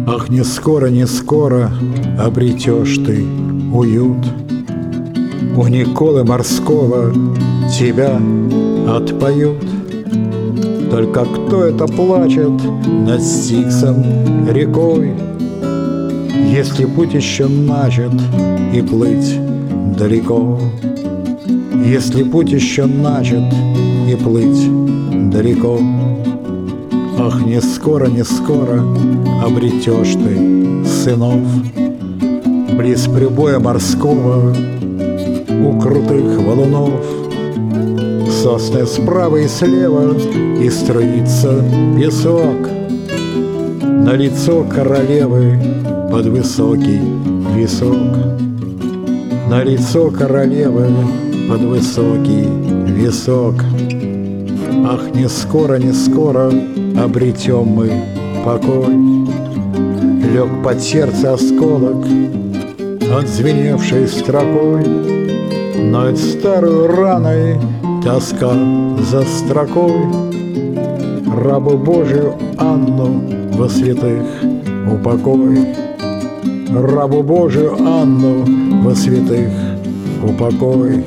Ах, не скоро, не скоро обретешь ты уют. У Николы Морского тебя отпоют. Только кто это плачет над Стиксом рекой, если путь еще начат и плыть далеко? Если путь еще начат и плыть далеко. Ах, не скоро, не скоро обретешь ты сынов близ прибоя морского у крутых валунов. Сосны справа и слева, и струится песок на лицо королевы под высокий висок. На лицо королевы под высокий висок. Ах, не скоро, не скоро обретем мы покой. Лег под сердце осколок, отзвеневшей строкой, ноет старую раной тоска за строкой. Рабу Божию Анну во святых упокой. Рабу Божию Анну во святых упокой.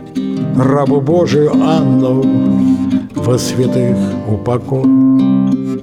Рабу Божию Анну во святых упокой.